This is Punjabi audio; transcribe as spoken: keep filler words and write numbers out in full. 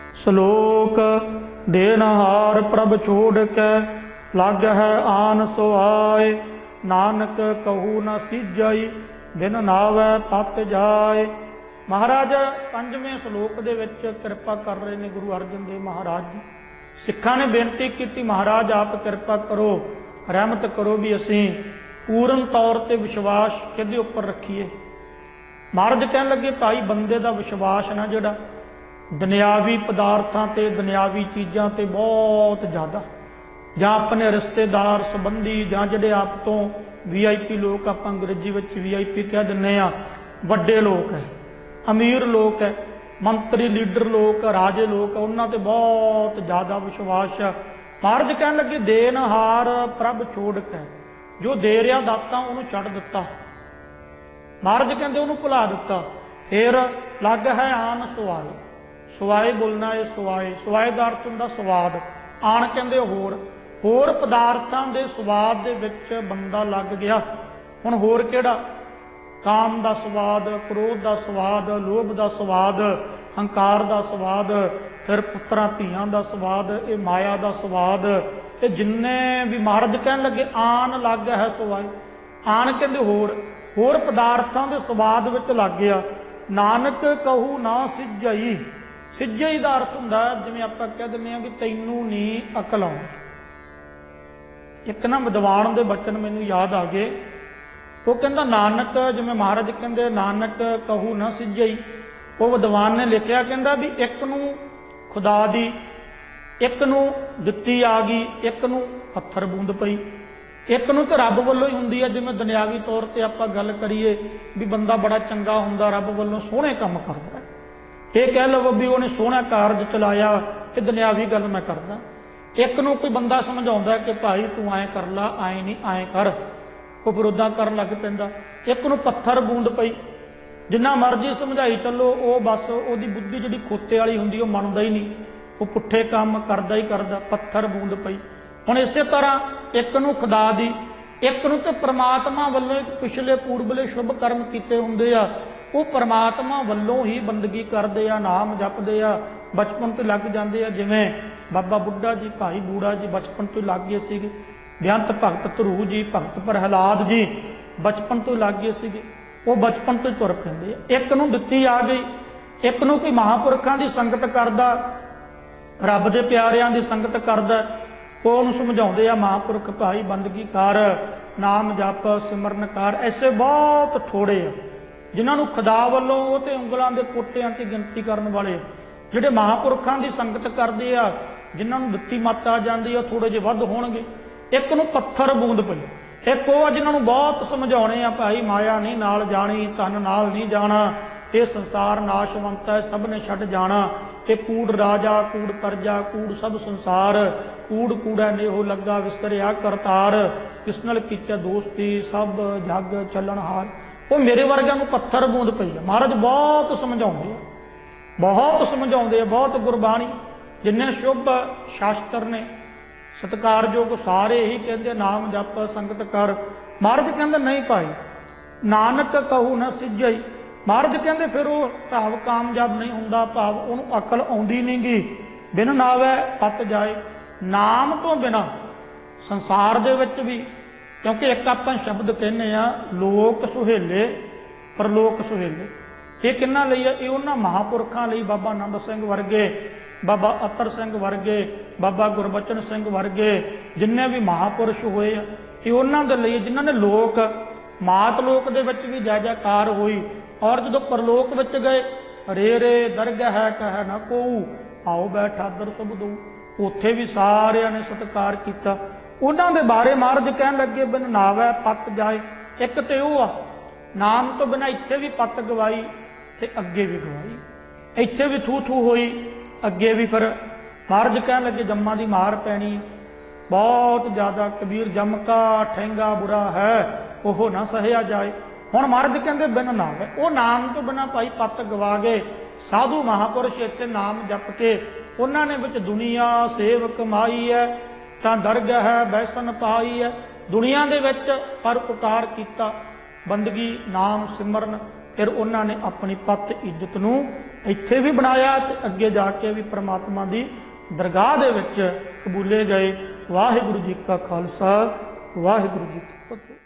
ਸਲੋਕ ਦੇਨਹਾਰ ਪ੍ਰਭ ਛੋੜ ਕੇ ਲੱਗ ਹੈ ਆਨ ਸੁਆਏ। ਨਾਨਕ ਕਹੂ ਨ ਸਿਜਈ ਬਿਨ ਨਾਵੈ ਪਤ ਜਾਏ। ਮਹਾਰਾਜ ਪੰਜਵੇਂ ਸਲੋਕ ਦੇ ਵਿੱਚ ਕਿਰਪਾ ਕਰ ਰਹੇ ਨੇ ਗੁਰੂ ਅਰਜਨ ਦੇਵ ਮਹਾਰਾਜ ਜੀ। ਸਿੱਖਾਂ ਨੇ ਬੇਨਤੀ ਕੀਤੀ, ਮਹਾਰਾਜ ਆਪ ਕਿਰਪਾ ਕਰੋ, ਰਹਿਮਤ ਕਰੋ ਵੀ ਅਸੀਂ ਪੂਰਨ ਤੌਰ ਤੇ ਵਿਸ਼ਵਾਸ ਕਿਹਦੇ ਉੱਪਰ ਰੱਖੀਏ। ਮਹਾਰਾਜ ਕਹਿਣ ਲੱਗੇ, ਭਾਈ ਬੰਦੇ ਦਾ ਵਿਸ਼ਵਾਸ ਨਾ ਜਿਹੜਾ ਦੁਨਿਆਵੀ ਪਦਾਰਥਾਂ ਤੇ ਦੁਨਿਆਵੀ ਚੀਜ਼ਾਂ ਤੇ ਬਹੁਤ ਜ਼ਿਆਦਾ, ਜਾਂ ਆਪਣੇ ਰਿਸ਼ਤੇਦਾਰ ਸੰਬੰਧੀ, ਜਾਂ ਜਿਹੜੇ ਆਪ ਤੋਂ ਵੀ ਆਈ ਪੀ ਲੋਕ, ਆਪਾਂ ਅੰਗਰੇਜ਼ੀ ਵਿੱਚ ਵੀ ਆਈ ਪੀ ਕਹਿ ਦਿੰਦੇ ਹਾਂ, ਵੱਡੇ ਲੋਕ ਹੈ, ਅਮੀਰ ਲੋਕ ਹੈ, ਮੰਤਰੀ ਲੀਡਰ ਲੋਕ, ਰਾਜੇ ਲੋਕ, ਉਹਨਾਂ ਤੇ ਬਹੁਤ ਜ਼ਿਆਦਾ ਵਿਸ਼ਵਾਸ ਹੈ। ਮਹਾਰਾਜ ਕਹਿਣ ਲੱਗੇ, ਦੇਨਹਾਰ ਪ੍ਰਭ ਛੋੜ ਕੇ, ਜੋ ਦੇ ਰਿਹਾ ਦਾਤਾ ਉਹਨੂੰ ਛੱਡ ਦਿੱਤਾ। ਮਹਾਰਾਜ ਕਹਿੰਦੇ ਉਹਨੂੰ ਭੁਲਾ ਦਿੱਤਾ। ਫਿਰ ਲੱਗ ਹੈ ਆਨ ਸੁਆਏ। ਸੁਆਏ ਬੋਲਣਾ ਇਹ ਸੁਆਏ, ਸੁਆਏ ਦਾ ਅਰਥ ਹੁੰਦਾ ਸਵਾਦ। ਆਣ ਕਹਿੰਦੇ ਹੋਰ ਹੋਰ ਪਦਾਰਥਾਂ ਦੇ ਸਵਾਦ ਦੇ ਵਿੱਚ ਬੰਦਾ ਲੱਗ ਗਿਆ। ਹੁਣ ਹੋਰ ਕਿਹੜਾ? ਕਾਮ ਦਾ ਸਵਾਦ, ਕ੍ਰੋਧ ਦਾ ਸਵਾਦ, ਲੋਭ ਦਾ ਸਵਾਦ, ਹੰਕਾਰ ਦਾ ਸਵਾਦ, ਫਿਰ ਪੁੱਤਰਾਂ ਧੀਆਂ ਦਾ ਸਵਾਦ, ਇਹ ਮਾਇਆ ਦਾ ਸਵਾਦ, ਇਹ ਜਿੰਨੇ ਵੀ ਮਹਾਰਾਜ ਕਹਿਣ ਲੱਗੇ ਆਨ ਲੱਗ ਹੈ ਸੁਆਏ। ਆਣ ਕਹਿੰਦੇ ਹੋਰ ਹੋਰ ਪਦਾਰਥਾਂ ਦੇ ਸਵਾਦ ਵਿੱਚ ਲੱਗ ਗਿਆ। ਨਾਨਕ ਕਹੂ ਨਾ ਸਿਜਈ। ਸਿਜਈ ਦਾ ਅਰਥ ਹੁੰਦਾ ਜਿਵੇਂ ਆਪਾਂ ਕਹਿ ਦਿੰਦੇ ਹਾਂ ਵੀ ਤੈਨੂੰ ਨਹੀਂ ਅਕਲ ਆਉਂਦੀ। ਇੱਕ ਨਾ ਵਿਦਵਾਨ ਦੇ ਬਚਨ ਮੈਨੂੰ ਯਾਦ ਆ ਗਏ। ਉਹ ਕਹਿੰਦਾ ਨਾਨਕ, ਜਿਵੇਂ ਮਹਾਰਾਜ ਕਹਿੰਦੇ ਨਾਨਕ ਕਹੂ ਨਾ ਸਿਜਈ, ਉਹ ਵਿਦਵਾਨ ਨੇ ਲਿਖਿਆ, ਕਹਿੰਦਾ ਵੀ ਇੱਕ ਨੂੰ ਖੁਦਾ ਦੀ, ਇੱਕ ਨੂੰ ਦਿੱਤੀ ਆ ਗਈ, ਇੱਕ ਨੂੰ ਪੱਥਰ ਬੂੰਦ ਪਈ, ਇੱਕ ਨੂੰ ਤਾਂ ਰੱਬ ਵੱਲੋਂ ਹੀ ਹੁੰਦੀ ਹੈ। ਜਿਵੇਂ ਦੁਨਿਆਵੀ ਤੌਰ ਤੇ ਆਪਾਂ ਗੱਲ ਕਰੀਏ ਵੀ ਬੰਦਾ ਬੜਾ ਚੰਗਾ ਹੁੰਦਾ, ਰੱਬ ਵੱਲੋਂ ਸੋਹਣੇ ਕੰਮ ਕਰਦਾ, ਇਹ ਕਹਿ ਲਵੋ ਵੀ ਉਹਨੇ ਸੋਹਣਾ ਕਾਰਜ ਚਲਾਇਆ, ਇਹ ਦੁਨਿਆਵੀ ਗੱਲ ਮੈਂ ਕਰਦਾ। ਇੱਕ ਨੂੰ ਕੋਈ ਬੰਦਾ ਸਮਝਾਉਂਦਾ ਕਿ ਭਾਈ ਤੂੰ ਐਂ ਕਰ ਲਾ, ਐਂ ਨਹੀਂ ਐਂ ਕਰ, ਉਹ ਫਿਰ ਉੱਦਾਂ ਕਰਨ ਲੱਗ ਪੈਂਦਾ। ਇੱਕ ਨੂੰ ਪੱਥਰ ਬੂੰਦ ਪਈ, ਜਿੰਨਾ ਮਰਜ਼ੀ ਸਮਝਾਈ ਚੱਲੋ, ਉਹ ਬਸ ਉਹਦੀ ਬੁੱਧੀ ਜਿਹੜੀ ਖੋਤੇ ਵਾਲੀ ਹੁੰਦੀ ਉਹ ਮੰਨਦਾ ਹੀ ਨਹੀਂ, ਉਹ ਪੁੱਠੇ ਕੰਮ ਕਰਦਾ ਹੀ ਕਰਦਾ। ਪੱਥਰ ਬੂੰਦ ਪਈ। ਹੁਣ ਇਸੇ ਤਰ੍ਹਾਂ ਇੱਕ ਨੂੰ ਖੁਦਾ ਦੀ, ਇੱਕ ਨੂੰ ਤੇ ਪ੍ਰਮਾਤਮਾ ਵੱਲੋਂ ਇੱਕ ਪਿਛਲੇ ਪੂਰਬਲੇ ਸ਼ੁਭ ਕਰਮ ਕੀਤੇ ਹੁੰਦੇ ਆ, ਉਹ ਪ੍ਰਮਾਤਮਾ ਵੱਲੋਂ ਹੀ ਬੰਦਗੀ ਕਰਦੇ ਆ, ਨਾਮ ਜਪਦੇ ਆ, ਬਚਪਨ ਤੋਂ ਲੱਗ ਜਾਂਦੇ ਆ। ਜਿਵੇਂ ਬਾਬਾ ਬੁੱਢਾ ਜੀ, ਭਾਈ ਬੂੜਾ ਜੀ ਬਚਪਨ ਤੋਂ ਲੱਗ ਗਏ ਸੀਗੇ। ਬੇਅੰਤ ਭਗਤ ਧਰੂ ਜੀ, ਭਗਤ ਪ੍ਰਹਿਲਾਦ ਜੀ ਬਚਪਨ ਤੋਂ ਲੱਗ ਗਏ ਸੀਗੇ, ਉਹ ਬਚਪਨ ਤੋਂ ਹੀ ਤੁਰ ਪੈਂਦੇ ਆ। ਇੱਕ ਨੂੰ ਦਿੱਤੀ ਆ ਗਈ, ਇੱਕ ਨੂੰ ਕੋਈ ਮਹਾਂਪੁਰਖਾਂ ਦੀ ਸੰਗਤ ਕਰਦਾ, ਰੱਬ ਦੇ ਪਿਆਰਿਆਂ ਦੀ ਸੰਗਤ ਕਰਦਾ, ਉਹ ਉਹਨੂੰ ਸਮਝਾਉਂਦੇ ਆ ਮਹਾਂਪੁਰਖ ਭਾਈ ਬੰਦਗੀ ਕਰ, ਨਾਮ ਜਪ, ਸਿਮਰਨ ਕਰ। ਐਸੇ ਬਹੁਤ ਥੋੜੇ ਆ ਜਿਨ੍ਹਾਂ ਨੂੰ ਖੁਦਾ ਵੱਲੋਂ, ਉਹ ਤੇ ਉਂਗਲਾਂ ਦੇ ਪੋਟਿਆਂ ਤੇ ਗਿਣਤੀ ਕਰਨ ਵਾਲੇ, ਜਿਹੜੇ ਮਹਾਂਪੁਰਖਾਂ ਦੀ ਸੰਗਤ ਕਰਦੇ ਆ, ਜਿਨ੍ਹਾਂ ਨੂੰ ਦਿੱਤੀ ਮੱਤ ਆ ਜਾਂਦੀ ਆ, ਥੋੜੇ ਜਿਹੇ ਵੱਧ ਹੋਣਗੇ। ਇੱਕ ਨੂੰ ਪੱਥਰ ਬੂੰਦ ਪਈ, ਇੱਕ ਉਹ ਆ ਜਿਨ੍ਹਾਂ ਨੂੰ ਬਹੁਤ ਸਮਝਾਉਣੇ ਆ, ਭਾਈ ਮਾਇਆ ਨਹੀਂ ਨਾਲ ਜਾਣੀ, ਧਨ ਨਾਲ ਨਹੀਂ ਜਾਣਾ, ਇਹ ਸੰਸਾਰ ਨਾਸ਼ਵੰਤ ਹੈ, ਸਭ ਨੇ ਛੱਡ ਜਾਣਾ, ਇਹ ਕੂੜ ਰਾਜਾ, ਕੂੜ ਪ੍ਰਜਾ, ਕੂੜ ਸਭ ਸੰਸਾਰ, ਕੂੜ ਕੂੜਾ ਨੇਹੋ ਲੱਗਾ ਵਿਸਰਿਆ ਕਰਤਾਰ, ਕਿਸ ਨਾਲ ਕੀਚਾ ਦੋਸਤੀ, ਸਭ ਜੱਗ ਚੱਲਣਹਾਰ। ਉਹ ਮੇਰੇ ਵਰਗਿਆਂ ਨੂੰ ਪੱਥਰ ਬੂੰਦ ਪਈ ਆ। ਮਹਾਰਾਜ ਬਹੁਤ ਸਮਝਾਉਂਦੇ ਆ, ਬਹੁਤ ਸਮਝਾਉਂਦੇ ਆ, ਬਹੁਤ ਗੁਰਬਾਣੀ, ਜਿੰਨੇ ਸ਼ੁਭ ਸ਼ਾਸਤਰ ਨੇ ਸਤਿਕਾਰਯੋਗ, ਸਾਰੇ ਹੀ ਕਹਿੰਦੇ ਨਾਮ ਜਪ, ਸੰਗਤ ਕਰ। ਮਹਾਰਾਜ ਕਹਿੰਦੇ ਨਹੀਂ ਭਾਈ, ਨਾਨਕ ਕਹੂ ਨਾ ਸਿਜਈ। ਮਹਾਰਾਜ ਕਹਿੰਦੇ ਫਿਰ ਉਹ ਭਾਵ ਕਾਮਯਾਬ ਨਹੀਂ ਹੁੰਦਾ, ਭਾਵ ਉਹਨੂੰ ਅਕਲ ਆਉਂਦੀ ਨਹੀਂ ਗੀ। ਬਿਨ ਨਾਵੈ ਪਤ ਜਾਏ। ਨਾਮ ਤੋਂ ਬਿਨਾਂ ਸੰਸਾਰ ਦੇ ਵਿੱਚ ਵੀ, ਕਿਉਂਕਿ ਇੱਕ ਆਪਾਂ ਸ਼ਬਦ ਕਹਿੰਦੇ ਆ ਲੋਕ ਸੁਹੇਲੇ, ਪਰਲੋਕ ਸੁਹੇਲੇ, ਇਹ ਕਿਹਨਾਂ ਲਈ ਆ? ਇਹ ਉਹਨਾਂ ਮਹਾਂਪੁਰਖਾਂ ਲਈ, ਬਾਬਾ ਆਨੰਦ ਸਿੰਘ ਵਰਗੇ, ਬਾਬਾ ਅਤਰ ਸਿੰਘ ਵਰਗੇ, ਬਾਬਾ ਗੁਰਬਚਨ ਸਿੰਘ ਵਰਗੇ, ਜਿੰਨੇ ਵੀ ਮਹਾਂਪੁਰਸ਼ ਹੋਏ ਆ, ਇਹ ਉਹਨਾਂ ਦੇ ਲਈ ਜਿਨ੍ਹਾਂ ਨੇ ਲੋਕ, ਮਾਤ ਲੋਕ ਦੇ ਵਿੱਚ ਵੀ ਜੈ ਜੈਕਾਰ ਹੋਈ, ਔਰ ਜਦੋਂ ਪਰਲੋਕ ਵਿੱਚ ਗਏ, ਰੇ ਰੇ ਦਰਗਹ ਹੈ ਕਹਿ ਨਾ ਕੋਊ, ਆਓ ਬੈਠਾ ਦਰ ਸਭ ਦਊ, ਉੱਥੇ ਵੀ ਸਾਰਿਆਂ ਨੇ ਸਤਿਕਾਰ ਕੀਤਾ। ਉਹਨਾਂ ਦੇ ਬਾਰੇ ਮਹਾਰਾਜ ਕਹਿਣ ਲੱਗੇ, ਬਿਨ ਨਾਵੈ ਪਤ ਜਾਏ। ਇੱਕ ਤੇ ਉਹ ਆ, ਨਾਮ ਤੋਂ ਬਿਨਾਂ ਇੱਥੇ ਵੀ ਪਤ ਗਵਾਈ ਤੇ ਅੱਗੇ ਵੀ ਗਵਾਈ, ਇੱਥੇ ਵੀ ਥੂ ਥੂ ਹੋਈ, ਅੱਗੇ ਵੀ। ਫਿਰ ਮਹਾਰਾਜ ਕਹਿਣ ਲੱਗੇ ਜੰਮਾਂ ਦੀ ਮਾਰ ਪੈਣੀ ਬਹੁਤ ਜ਼ਿਆਦਾ, ਕਬੀਰ ਜੰਮ ਕਾ ਠਹਿੰਗਾ ਬੁਰਾ ਹੈ, ਉਹ ਨਾ ਸਹਿਆ ਜਾਏ। ਹੁਣ ਮਹਾਰਾਜ ਕਹਿੰਦੇ ਬਿਨ ਨਾਵੈ, ਉਹ ਨਾਮ ਤੋਂ ਬਿਨਾਂ ਭਾਈ ਪਤ ਗਵਾ ਗਏ। ਸਾਧੂ ਮਹਾਂਪੁਰਸ਼ ਇੱਥੇ ਨਾਮ ਜਪ ਕੇ ਉਹਨਾਂ ਨੇ ਵਿੱਚ ਦੁਨੀਆ ਸੇਵ ਕਮਾਈ ਹੈ, ਤਾਂ ਦਰਗਹ ਹੈ ਬੈਸਨ ਪਾਈ ਹੈ। ਦੁਨੀਆ ਦੇ ਵਿੱਚ ਪਰਉਪਕਾਰ ਕੀਤਾ, ਬੰਦਗੀ, ਨਾਮ ਸਿਮਰਨ, ਫਿਰ ਉਹਨਾਂ ਨੇ ਆਪਣੀ ਪੱਤ ਇੱਜ਼ਤ ਨੂੰ ਇੱਥੇ ਵੀ ਬਣਾਇਆ ਤੇ ਅੱਗੇ ਜਾ ਕੇ ਵੀ ਪ੍ਰਮਾਤਮਾ ਦੀ ਦਰਗਾਹ ਦੇ ਵਿੱਚ ਕਬੂਲੇ ਗਏ। ਵਾਹਿਗੁਰੂ ਜੀ ਕਾ ਖਾਲਸਾ, ਵਾਹਿਗੁਰੂ ਜੀ ਕੀ ਫਤਿਹ।